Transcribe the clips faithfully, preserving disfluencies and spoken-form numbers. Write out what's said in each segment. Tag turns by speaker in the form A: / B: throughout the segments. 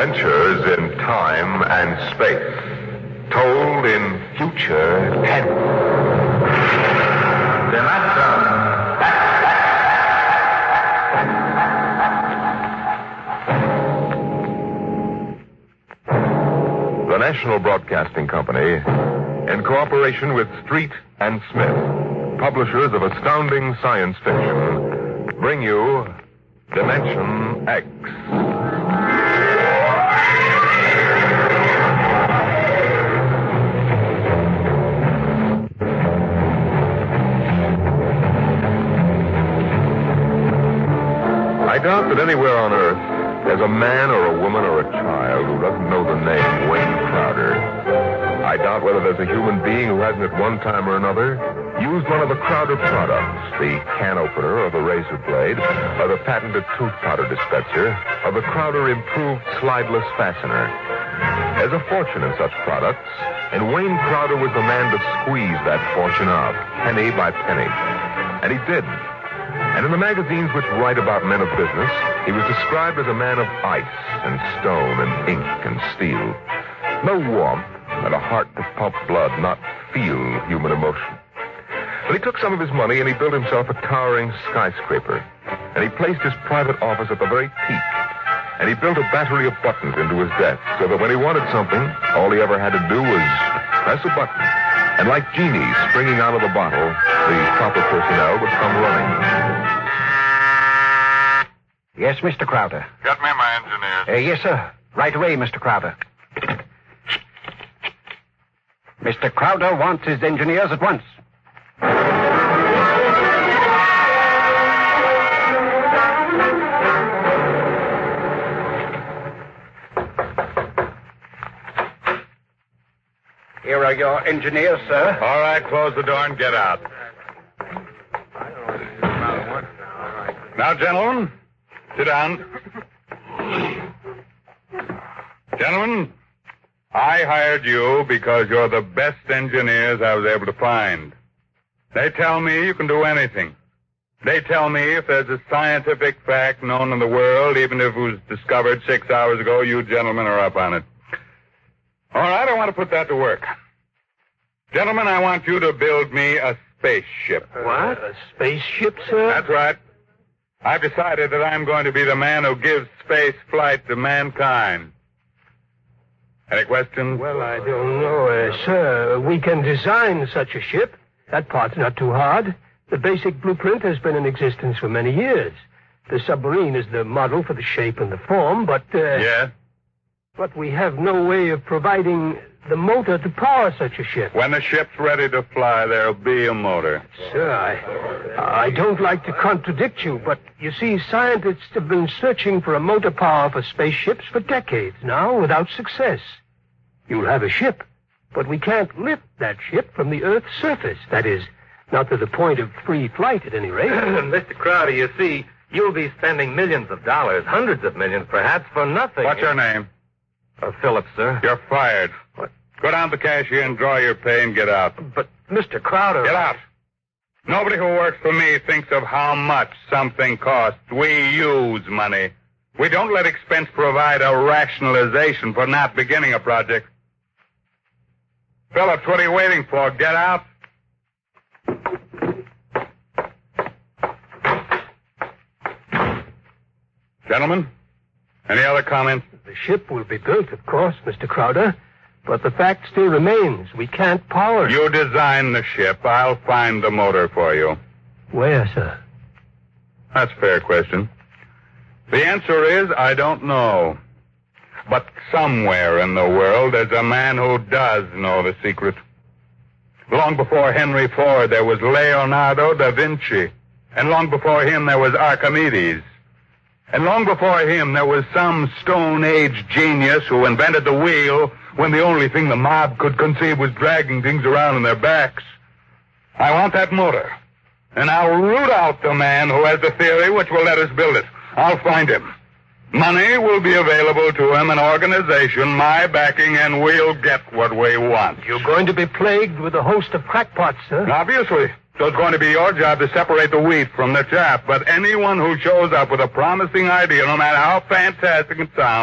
A: Adventures in time and space, told in future tense. Dimension. The National Broadcasting Company, in cooperation with Street and Smith, publishers of astounding science fiction, bring you Dimension X. I doubt that anywhere on Earth there's a man or a woman or a child who doesn't know the name Wayne Crowder. I doubt whether there's a human being who hasn't at one time or another used one of the Crowder products, the can opener or the razor blade, or the patented tooth powder dispenser, or the Crowder improved slideless fastener. There's a fortune in such products, and Wayne Crowder was the man to squeeze that fortune out, penny by penny. And he did. And in the magazines which write about men of business, he was described as a man of ice and stone and ink and steel. No warmth, and a heart to pump blood, not feel human emotion. But he took some of his money and he built himself a towering skyscraper. And he placed his private office at the very peak. And he built a battery of buttons into his desk so that when he wanted something, all he ever had to do was press a button. And like genies springing out of the bottle, the proper personnel would come running.
B: Yes, Mister Crowder.
C: Get me my engineers.
B: Uh, yes, sir. Right away, Mister Crowder. Mister Crowder wants his engineers at once. Here are your engineers, sir.
C: All right, close the door and get out. Now, gentlemen, sit down. Gentlemen, I hired you because you're the best engineers I was able to find. They tell me you can do anything. They tell me if there's a scientific fact known in the world, even if it was discovered six hours ago, you gentlemen are up on it. All right, I want to put that to work. Gentlemen, I want you to build me a spaceship.
D: What? A spaceship, sir?
C: That's right. I've decided that I'm going to be the man who gives space flight to mankind. Any questions?
D: Well, I don't know, uh, sir. We can design such a ship. That part's not too hard. The basic blueprint has been in existence for many years. The submarine is the model for the shape and the form, but... Uh,
C: yes?
D: But we have no way of providing the motor to power such a ship.
C: When the ship's ready to fly, there'll be a motor.
D: Sir, I, I don't like to contradict you, but you see, scientists have been searching for a motor power for spaceships for decades now without success. You'll have a ship, but we can't lift that ship from the Earth's surface. That is, not to the point of free flight at any rate.
E: Mister Crowder, you see, you'll be spending millions of dollars, hundreds of millions perhaps, for nothing.
C: What's your name?
E: Uh, Phillips, sir.
C: You're fired.
E: What?
C: Go down to the cashier and draw your pay and get out.
E: But, Mister Crowder...
C: Get out. Nobody who works for me thinks of how much something costs. We use money. We don't let expense provide a rationalization for not beginning a project. Phillips, what are you waiting for? Get out. Gentlemen, any other comments?
D: The ship will be built, of course, Mister Crowder. But the fact still remains. We can't power it.
C: You design the ship. I'll find the motor for you.
D: Where, sir?
C: That's a fair question. The answer is, I don't know. But somewhere in the world, there's a man who does know the secret. Long before Henry Ford, there was Leonardo da Vinci. And long before him, there was Archimedes. And long before him, there was some Stone Age genius who invented the wheel when the only thing the mob could conceive was dragging things around on their backs. I want that motor. And I'll root out the man who has the theory which will let us build it. I'll find him. Money will be available to him, an organization, my backing, and we'll get what we want.
D: You're going to be plagued with a host of crackpots, sir.
C: Obviously. So it's going to be your job to separate the wheat from the chaff. But anyone who shows up with a promising idea, no matter how fantastic it sounds,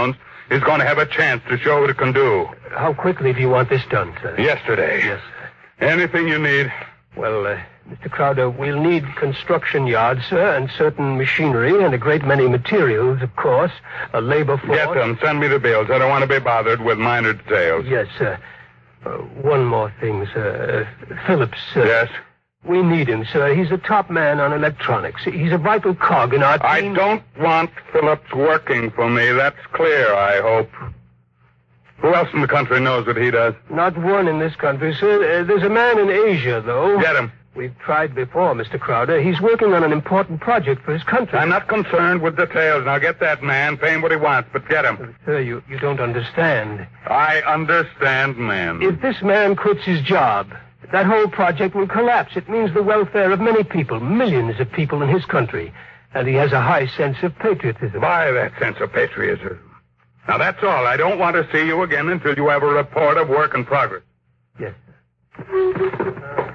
C: is going to have a chance to show what it can do.
D: How quickly do you want this done, sir?
C: Yesterday.
D: Yes, sir.
C: Anything you need.
D: Well, uh, Mister Crowder, we'll need construction yards, sir, and certain machinery and a great many materials, of course. A labor force.
C: Get them. Send me the bills. I don't want to be bothered with minor details.
D: Yes, sir. Uh, one more thing, sir. Uh, Phillips, sir.
C: Yes?
D: We need him, sir. He's a top man on electronics. He's a vital cog in our team.
C: I don't want Phillips working for me. That's clear, I hope. Who else in the country knows what he does?
D: Not one in this country, sir. Uh, there's a man in Asia, though.
C: Get him.
D: We've tried before, Mister Crowder. He's working on an important project for his country.
C: I'm not concerned with details. Now get that man, pay him what he wants, but get him.
D: Sir, you, you don't understand.
C: I understand, man.
D: If this man quits his job, that whole project will collapse. It means the welfare of many people, millions of people in his country. And he has a high sense of patriotism.
C: By that sense of patriotism. Now, that's all. I don't want to see you again until you have a report of work in progress.
D: Yes, sir.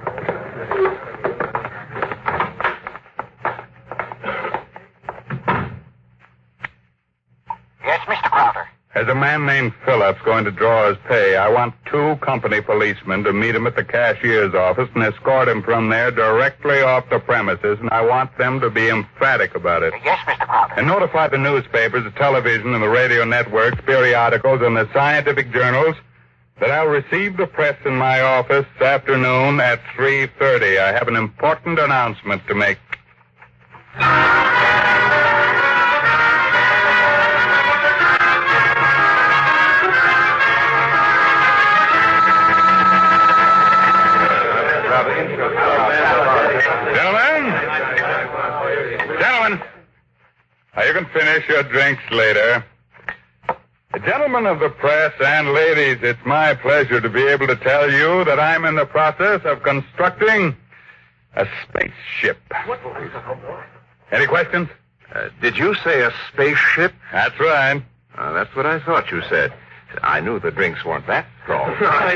B: Yes, Mister Crowder.
C: As a man named Phillips going to draw his pay, I want two company policemen to meet him at the cashier's office and escort him from there directly off the premises, and I want them to be emphatic about it.
B: Yes, Mister Crowder.
C: And notify the newspapers, the television, and the radio networks, periodicals, and the scientific journals that I'll receive the press in my office this afternoon at three thirty. I have an important announcement to make. Gentlemen, gentlemen, now you can finish your drinks later. Gentlemen of the press and ladies, it's my pleasure to be able to tell you that I'm in the process of constructing a spaceship. Any questions?
A: Uh, did you say a spaceship?
C: That's right.
A: Uh, that's what I thought you said. I knew the drinks weren't that strong.
C: Well,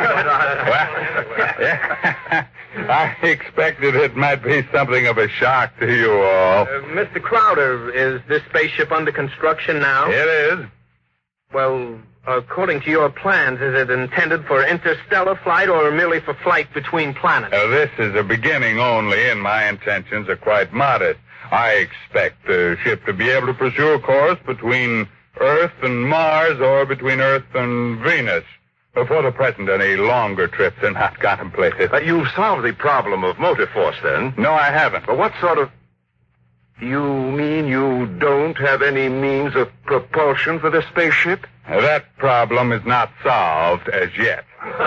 C: yeah, I expected it might be something of a shock to you all.
E: Uh, Mister Crowder, is this spaceship under construction now?
C: It is.
E: Well, according to your plans, is it intended for interstellar flight or merely for flight between planets?
C: Now, this is a beginning only, and my intentions are quite modest. I expect the ship to be able to pursue a course between Earth and Mars or between Earth and Venus. For the present, any longer trips are not contemplated.
A: Uh, you've solved the problem of motor force, then?
C: No, I haven't.
A: But what sort of... You mean you don't have any means of propulsion for the spaceship?
C: That problem is not solved as yet.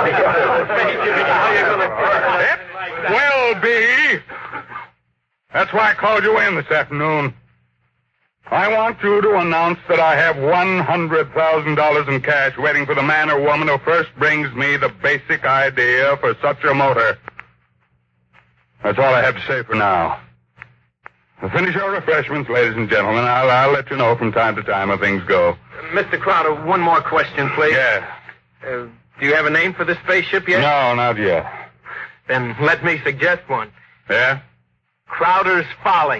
C: It will be. That's why I called you in this afternoon. I want you to announce that I have one hundred thousand dollars in cash waiting for the man or woman who first brings me the basic idea for such a motor. That's all I have to say for now. Finish your refreshments, ladies and gentlemen. I'll, I'll let you know from time to time how things go.
E: Uh, Mister Crowder, one more question, please.
C: Yeah.
E: Uh, do you have a name for the spaceship yet?
C: No, not yet.
E: Then let me suggest one.
C: Yeah?
E: Crowder's Folly.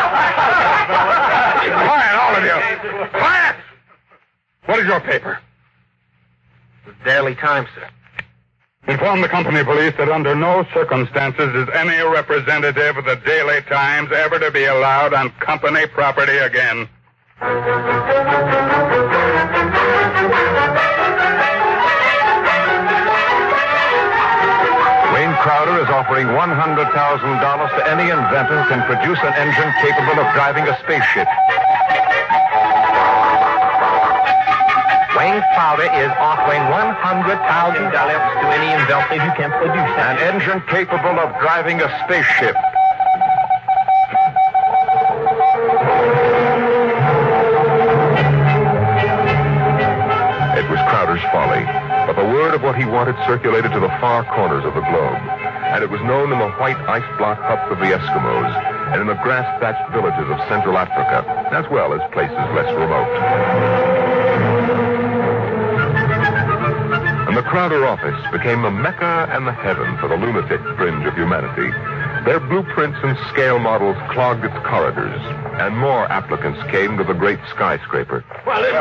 C: Quiet, all of you. Quiet! What is your paper?
E: The Daily Times, sir.
C: Inform the company police that under no circumstances is any representative of the Daily Times ever to be allowed on company property again.
F: Wayne Crowder is offering one hundred thousand dollars to any inventor who can produce an engine capable of driving a spaceship.
B: Wayne Crowder is offering one hundred thousand dollars to any inventor who can produce
F: An engine capable of driving a spaceship.
A: It was Crowder's Folly, but the word of what he wanted circulated to the far corners of the globe. And it was known in the white ice block huts of the Eskimos and in the grass-thatched villages of Central Africa, as well as places less remote. And the Crowder office became the mecca and the heaven for the lunatic fringe of humanity. Their blueprints and scale models clogged its corridors. And more applicants came to the great skyscraper.
C: Well, listen,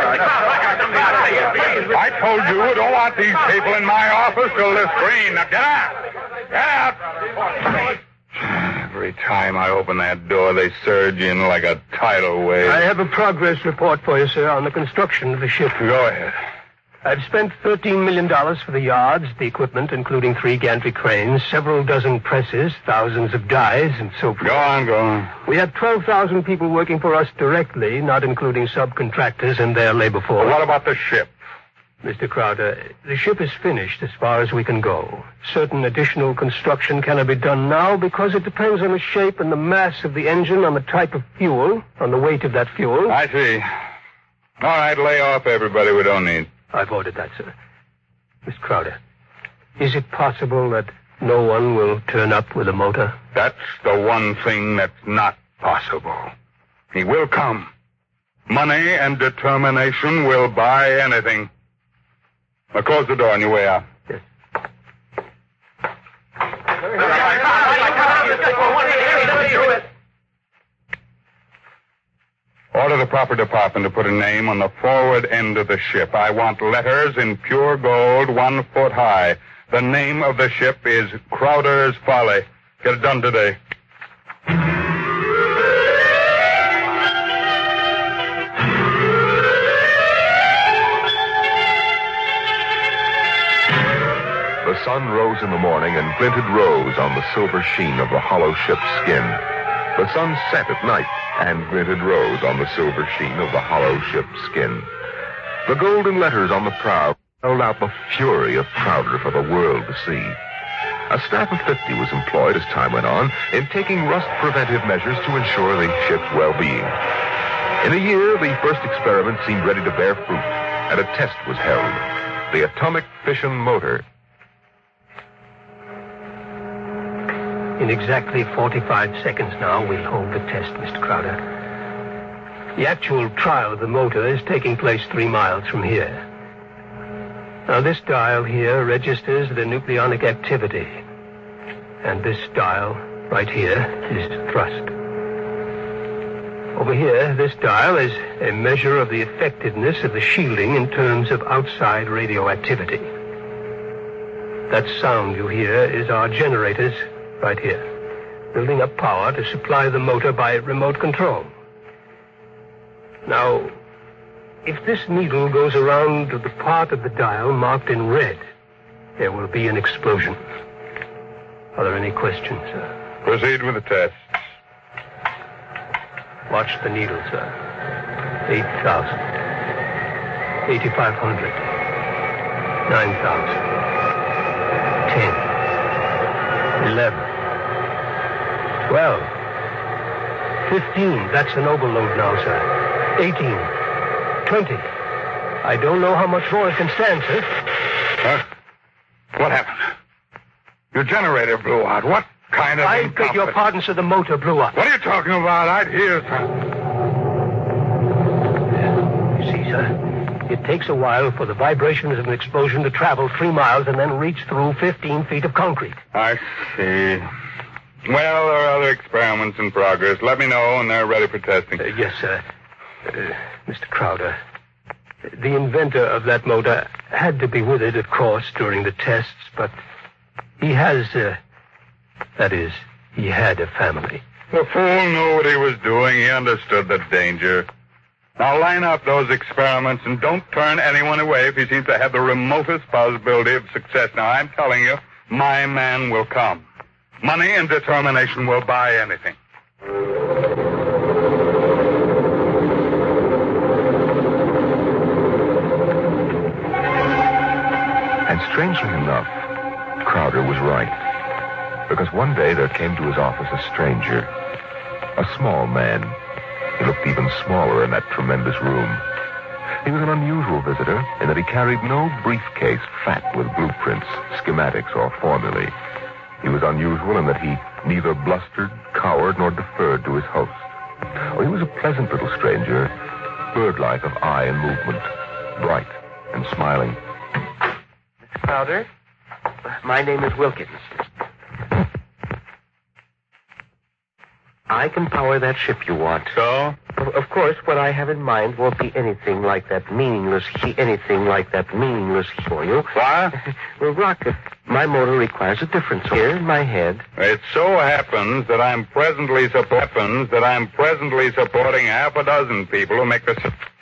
C: I told you I don't want these people in my office till this green. Now get out. Get out. Every time I open that door, they surge in like a tidal wave.
D: I have a progress report for you, sir, on the construction of the ship.
C: Go ahead.
D: I've spent thirteen million dollars for the yards, the equipment, including three gantry cranes, several dozen presses, thousands of dies, and so forth.
C: Go on, go on.
D: We have twelve thousand people working for us directly, not including subcontractors and their labor force.
C: Well, what about the ship?
D: Mister Crowder, the ship is finished as far as we can go. Certain additional construction cannot be done now because it depends on the shape and the mass of the engine, on the type of fuel, on the weight of that fuel.
C: I see. All right, lay off everybody we don't need.
D: I've ordered that, sir. Mister Crowder, is it possible that no one will turn up with a motor?
C: That's the one thing that's not possible. He will come. Money and determination will buy anything. Now close the door on your way out.
D: Yes.
C: Order the proper department to put a name on the forward end of the ship. I want letters in pure gold, one foot high. The name of the ship is Crowder's Folly. Get it done today.
A: The sun rose in the morning and glinted rose on the silver sheen of the hollow ship's skin. The sun set at night and glinted rose on the silver sheen of the hollow ship's skin. The golden letters on the prow held out the fury of Crowder for the world to see. A staff of fifty was employed as time went on in taking rust-preventive measures to ensure the ship's well-being. In a year, the first experiment seemed ready to bear fruit, and a test was held. The atomic fission motor.
D: In exactly forty-five seconds now, we'll hold the test, Mister Crowder. The actual trial of the motor is taking place three miles from here. Now, this dial here registers the nucleonic activity. And this dial, right here, is thrust. Over here, this dial is a measure of the effectiveness of the shielding in terms of outside radioactivity. That sound you hear is our generators right here, building up power to supply the motor by remote control. Now, if this needle goes around to the part of the dial marked in red, there will be an explosion. Are there any questions, sir?
C: Proceed with the tests.
D: Watch the needle, sir. eight thousand. eighty-five hundred. nine thousand. ten. eleven. twelve. fifteen. That's an overload now, sir. eighteen. twenty. I don't know how much more it can stand, sir.
C: Huh? What happened? Your generator blew out. What kind of...
D: I beg your pardon, sir. The motor blew up.
C: What are you talking about? I'd hear...
D: You see, sir, it takes a while for the vibrations of an explosion to travel three miles and then reach through fifteen feet of concrete.
C: I see. Well, there are other experiments in progress. Let me know when they're ready for testing.
D: Uh, yes, sir. Uh, Mister Crowder, the inventor of that motor had to be with it, of course, during the tests, but he has, uh, that is, he had a family.
C: The fool knew what he was doing. He understood the danger. Now line up those experiments and don't turn anyone away if he seems to have the remotest possibility of success. Now, I'm telling you, my man will come. Money and determination will buy anything.
A: And strangely enough, Crowder was right. Because one day there came to his office a stranger, a small man. He looked even smaller in that tremendous room. He was an unusual visitor in that he carried no briefcase fat with blueprints, schematics, or formulae. He was unusual in that he neither blustered, cowered, nor deferred to his host. Oh, he was a pleasant little stranger, bird-like of eye and movement, bright and smiling.
G: Mister Crowder, my name is Wilkins.
H: I can power that ship you want.
C: So?
H: Of, of course, what I have in mind won't be anything like that meaningless he- anything like that meaningless for you.
C: What?
H: Well, Rocket, my motor requires a difference here in my head.
C: It so happens that I'm presently supp- happens that I'm presently supporting half a dozen people who make this.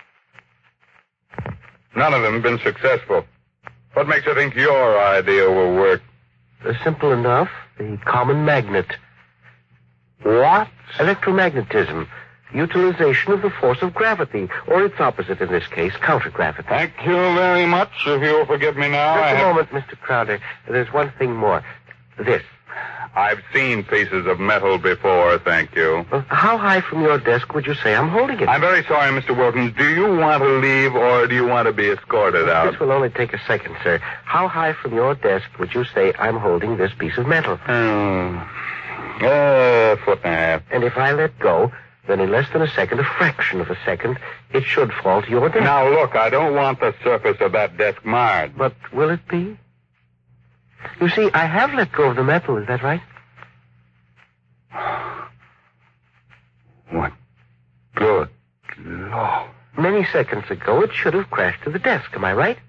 C: None of them have been successful. What makes you think your idea will work?
H: Uh, simple enough. The common magnet.
C: What?
H: Electromagnetism. Utilization of the force of gravity, or its opposite in this case, countergravity.
C: Thank you very much. If you'll forgive me now.
H: Just
C: I
H: a
C: have...
H: moment, Mister Crowder. There's one thing more. This.
C: I've seen pieces of metal before, thank you.
H: Well, how high from your desk would you say I'm holding it?
C: I'm very sorry, Mister Wilkins. Do you want to leave or do you want to be escorted out?
H: This will only take a second, sir. How high from your desk would you say I'm holding this piece of metal?
C: Hmm. Uh, foot and a half.
H: And if I let go, then in less than a second, a fraction of a second, it should fall to your desk.
C: Now, look, I don't want the surface of that desk marred.
H: But will it be? You see, I have let go of the metal, is that right?
C: What? Good Lord.
H: Many seconds ago, it should have crashed to the desk, am I right?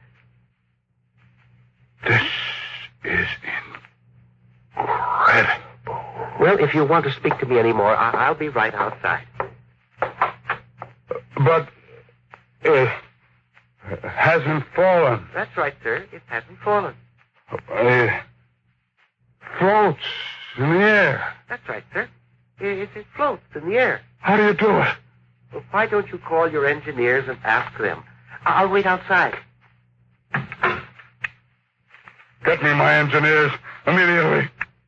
C: This is incredible.
H: Well, if you want to speak to me anymore, I- I'll be right outside.
C: But it hasn't fallen.
H: That's right, sir. It hasn't fallen.
C: It floats in the air.
H: That's right, sir. It, it floats in the air.
C: How do you do it?
H: Well, why don't you call your engineers and ask them? I'll wait outside.
C: Get me my engineers immediately.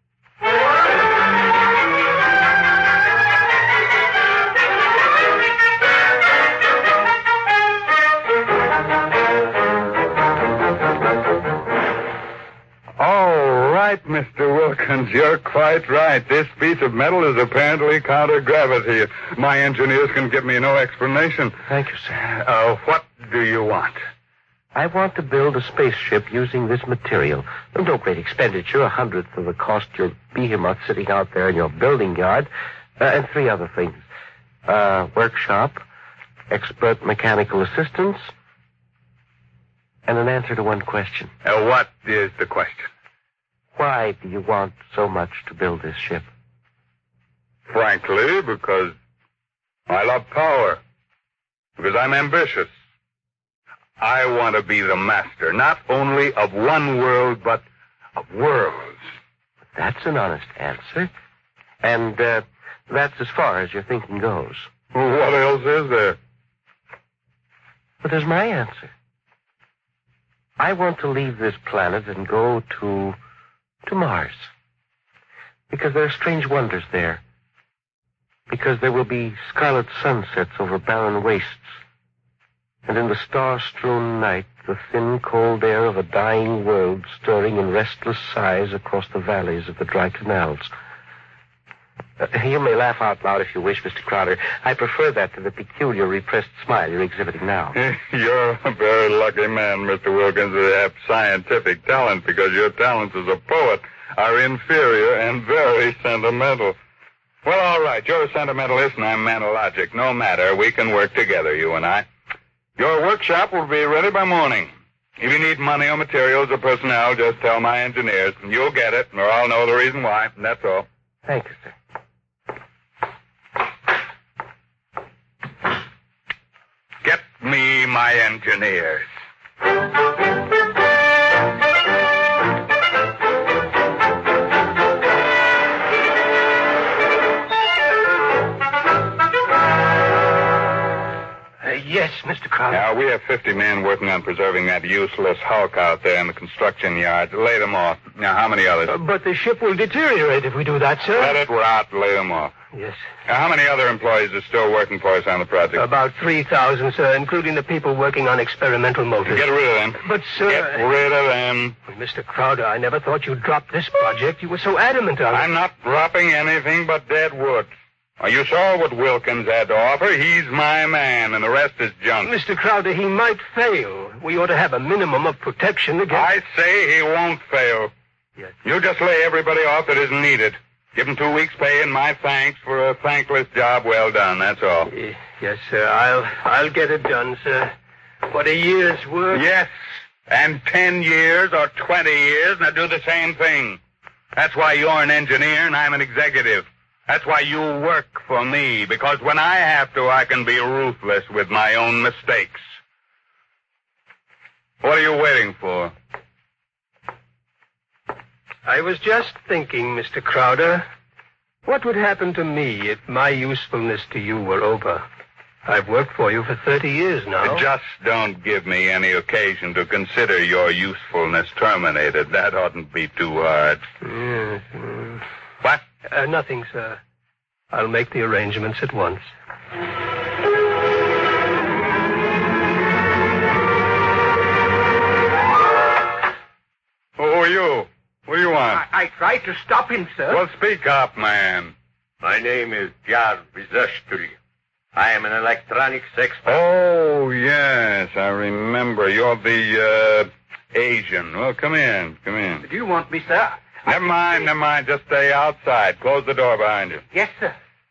C: All right, Mister Wilkins, you're quite right. This piece of metal is apparently counter-gravity. My engineers can give me no explanation.
H: Thank you, sir.
C: Uh, what do you want?
H: I want to build a spaceship using this material. No great expenditure, a hundredth of the cost your behemoth sitting out there in your building yard, uh, and three other things. Uh, workshop, expert mechanical assistance, and an answer to one question.
C: Uh, what is the question?
H: Why do you want so much to build this ship?
C: Frankly, because I love power. Because I'm ambitious. I want to be the master, not only of one world, but of worlds.
H: That's an honest answer. And uh, that's as far as your thinking goes.
C: What else is there?
H: But there's my answer. I want to leave this planet and go to to Mars. Because there are strange wonders there. Because there will be scarlet sunsets over barren wastes. And in the star-strewn night, the thin, cold air of a dying world stirring in restless sighs across the valleys of the dry canals. Uh, you may laugh out loud if you wish, Mister Crowder. I prefer that to the peculiar repressed smile you're exhibiting now.
C: You're a very lucky man, Mister Wilkins, to have scientific talent, because your talents as a poet are inferior and very sentimental. Well, all right, you're a sentimentalist and I'm manologic. No matter, we can work together, you and I. Your workshop will be ready by morning. If you need money or materials or personnel, just tell my engineers, and you'll get it, or I'll know the reason why, and that's all.
H: Thank you, sir.
C: Get me my engineers.
D: Uh, yes, Mister Crowder.
C: Now, we have fifty men working on preserving that useless hulk out there in the construction yards. Lay them off. Now, how many others?
D: Uh, but the ship will deteriorate if we do that, sir.
C: Let it rot. Lay them off.
D: Yes.
C: Now, how many other employees are still working for us on the project?
D: About three thousand, sir, including the people working on experimental motors.
C: Get rid of them.
D: But, sir...
C: Get rid of them.
D: Well, Mister Crowder, I never thought you'd drop this project. You were so adamant on it.
C: I'm not dropping anything but dead wood. Now, you saw what Wilkins had to offer. He's my man, and the rest is junk.
D: Mister Crowder, he might fail. We ought to have a minimum of protection against...
C: I say he won't fail.
D: Yes.
C: You just lay everybody off that isn't needed. Give him two weeks' pay and my thanks for a thankless job well done, that's all.
D: Yes, sir. I'll I'll get it done, sir. What a year's work.
C: Yes, and ten years or twenty years, now do the same thing. That's why you're an engineer and I'm an executive. That's why you work for me, because when I have to, I can be ruthless with my own mistakes. What are you waiting for?
D: I was just thinking, Mister Crowder, what would happen to me if my usefulness to you were over? I've worked for you for thirty years now.
C: Just don't give me any occasion to consider your usefulness terminated. That oughtn't be too hard.
D: Yes. mm.
C: What?
D: Uh, nothing, sir. I'll make the arrangements at once.
C: Who are you? What do you want?
E: I, I tried to stop him, sir.
C: Well, speak up, man.
I: My name is Jar Vizashtury. I am an electronics expert.
C: Oh, yes, I remember. You're the, uh, Asian. Well, come in, come in.
E: Do you want me, sir?
C: Never mind, never mind. Just stay outside. Close the door behind you.
E: Yes, sir.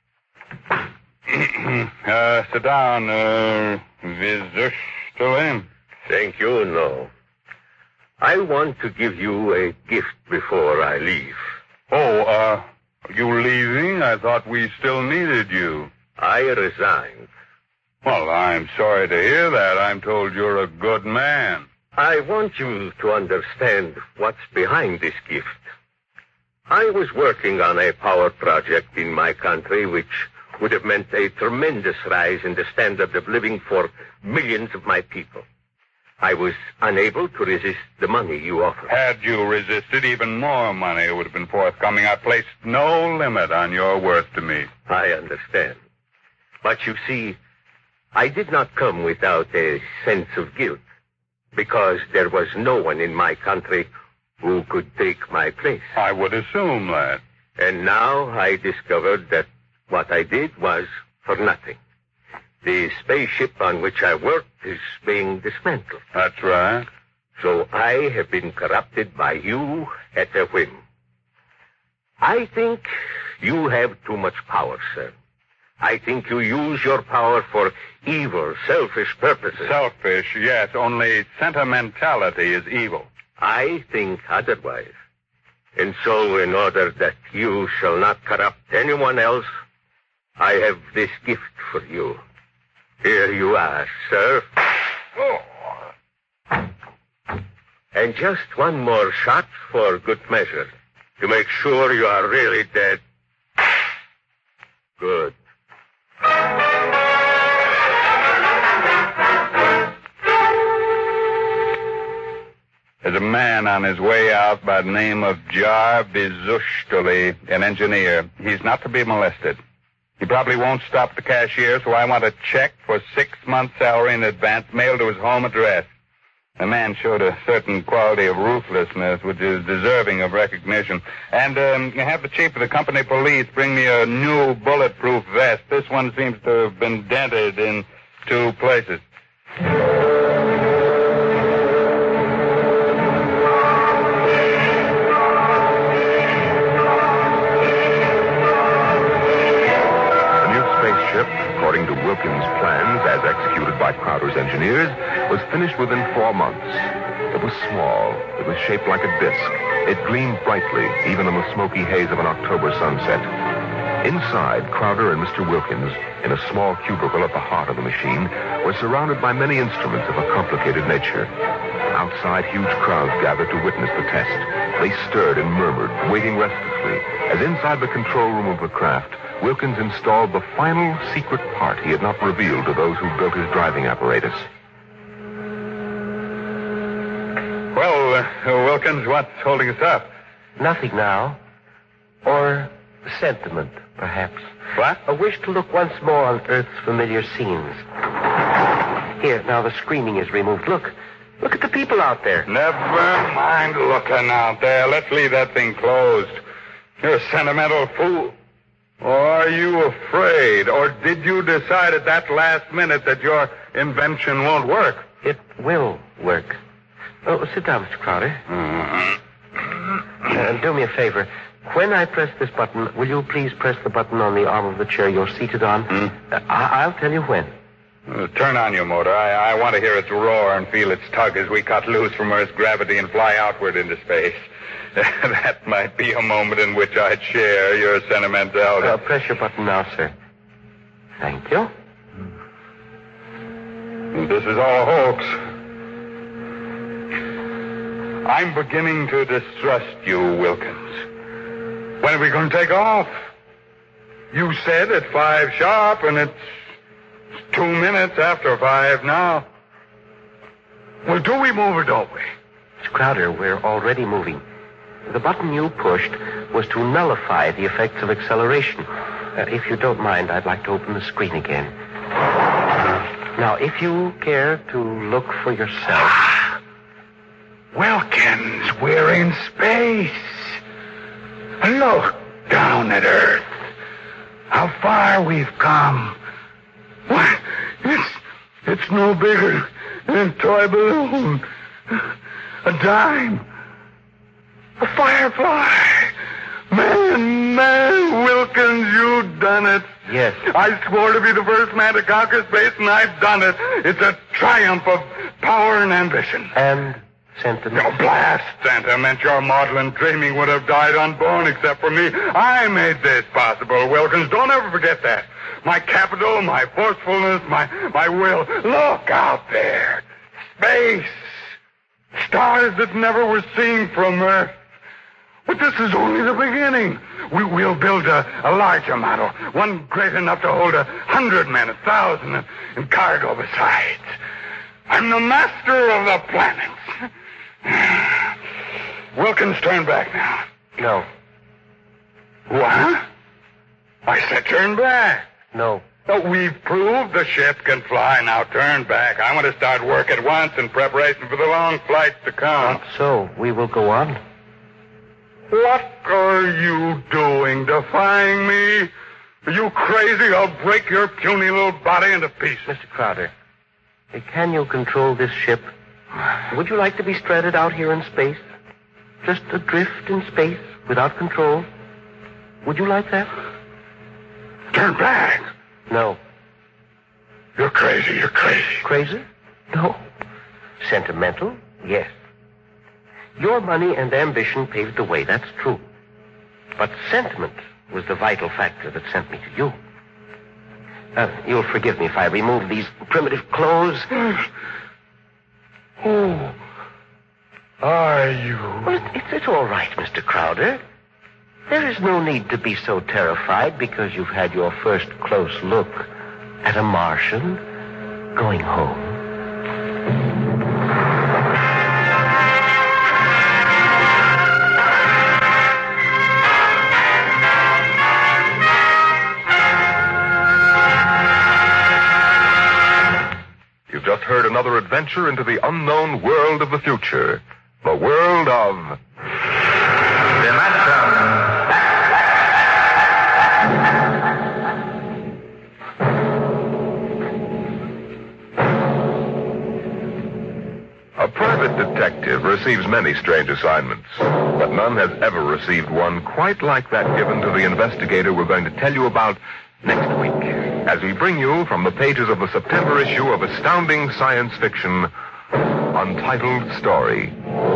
C: uh, sit down, uh, Vizashtury.
I: Thank you, no. I want to give you a gift before I leave.
C: Oh, uh, you leaving? I thought we still needed you.
I: I resigned.
C: Well, I'm sorry to hear that. I'm told you're a good man.
I: I want you to understand what's behind this gift. I was working on a power project in my country which would have meant a tremendous rise in the standard of living for millions of my people. I was unable to resist the money you offered.
C: Had you resisted, even more money would have been forthcoming. I placed no limit on your worth to me.
I: I understand. But you see, I did not come without a sense of guilt, because there was no one in my country who could take my place.
C: I would assume that.
I: And now I discovered that what I did was for nothing. The spaceship on which I worked is being dismantled.
C: That's right.
I: So I have been corrupted by you at a whim. I think you have too much power, sir. I think you use your power for evil, selfish purposes.
C: Selfish, yes. Only sentimentality is evil.
I: I think otherwise. And so, in order that you shall not corrupt anyone else, I have this gift for you. Here you are, sir. Oh. And just one more shot for good measure, to make sure you are really dead. Good.
C: There's a man on his way out by the name of Jar Vizashtury, an engineer. He's not to be molested. He probably won't stop at the cashier, so I want a check for six months' salary in advance, mailed to his home address. The man showed a certain quality of ruthlessness, which is deserving of recognition. And um, have the chief of the company police bring me a new bulletproof vest. This one seems to have been dented in two places.
A: According to Wilkins' plans, as executed by Crowder's engineers, was finished within four months. It was small. It was shaped like a disc. It gleamed brightly, even in the smoky haze of an October sunset. Inside, Crowder and Mister Wilkins, in a small cubicle at the heart of the machine, were surrounded by many instruments of a complicated nature. Outside, huge crowds gathered to witness the test. They stirred and murmured, waiting restlessly, as inside the control room of the craft, Wilkins installed the final secret part he had not revealed to those who built his driving apparatus.
C: Well, uh, Wilkins, what's holding us up?
H: Nothing now. Or sentiment, perhaps.
C: What?
H: A wish to look once more on Earth's familiar scenes. Here, now the screening is removed. Look. Look at the people out there.
C: Never mind looking out there. Let's leave that thing closed. You're a sentimental fool. Or are you afraid? Or did you decide at that last minute that your invention won't work?
H: It will work. Oh, sit down, Mister Crowder.
C: Mm-hmm.
H: Uh, do me a favor. When I press this button, will you please press the button on the arm of the chair you're seated on?
C: Hmm?
H: Uh, I- I'll tell you when.
C: Uh, turn on your motor. I-, I want to hear its roar and feel its tug as we cut loose from Earth's gravity and fly outward into space. That might be a moment in which I'd share your sentimentality.
H: Uh, press your button now, sir. Thank you.
C: This is all hoax. I'm beginning to distrust you, Wilkins. When are we going to take off? You said at five sharp, and it's two minutes after five now. Well, do we move or don't we?
H: Mister Crowder, we're already moving. The button you pushed was to nullify the effects of acceleration. Uh, if you don't mind, I'd like to open the screen again. Now, if you care to look for yourself.
C: Wilkins, we're in space. Look down at Earth. How far we've come. What? It's, it's no bigger than a toy balloon. A dime. A firefly. Man, man, Wilkins, you've done it.
H: Yes.
C: I swore to be the first man to conquer space, and I've done it. It's a triumph of power and ambition.
H: And sentiment.
C: No, blast sentiment. Your maudlin dreaming would have died unborn except for me. I made this possible, Wilkins. Don't ever forget that. My capital, my forcefulness, my, my will. Look out there. Space. Stars that never were seen from Earth. But this is only the beginning. We, we'll build a, a larger model, one great enough to hold a hundred men, a thousand, and, and cargo besides. I'm the master of the planets. Wilkins, turn back now.
H: No.
C: What? I said turn back.
H: No.
C: Oh, we've proved the ship can fly. Now turn back. I want to start work at once in preparation for the long flights to come.
H: Not so. We will go on.
C: What are you doing, defying me? Are you crazy? I'll break your puny little body into pieces.
H: Mister Crowder, can you control this ship? Would you like to be stranded out here in space? Just adrift in space without control? Would you like that?
C: Turn back.
H: No.
C: You're crazy. You're crazy.
H: Crazy? No. Sentimental? Yes. Your money and ambition paved the way, that's true. But sentiment was the vital factor that sent me to you. Uh, you'll forgive me if I remove these primitive clothes.
C: Who are you?
H: Well, it, it's, it's all right, Mister Crowder. There is no need to be so terrified because you've had your first close look at a Martian going home.
A: You've just heard another adventure into the unknown world of the future. The world of... A private detective receives many strange assignments, but none has ever received one quite like that given to the investigator we're going to tell you about next week, as we bring you from the pages of the September issue of Astounding Science Fiction, Untitled Story.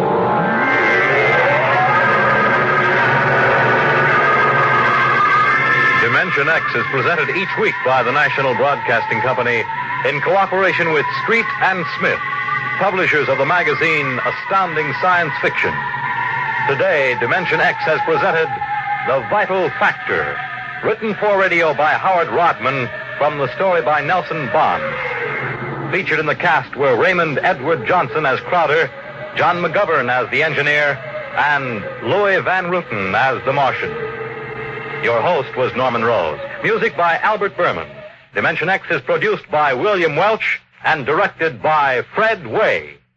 F: Dimension X is presented each week by the National Broadcasting Company in cooperation with Street and Smith, publishers of the magazine Astounding Science Fiction. Today, Dimension X has presented The Vital Factor, written for radio by Howard Rodman from the story by Nelson Bond. Featured in the cast were Raymond Edward Johnson as Crowder, John McGovern as the engineer, and Louis Van Ruten as the Martian. Your host was Norman Rose. Music by Albert Berman. Dimension X is produced by William Welch and directed by Fred Way.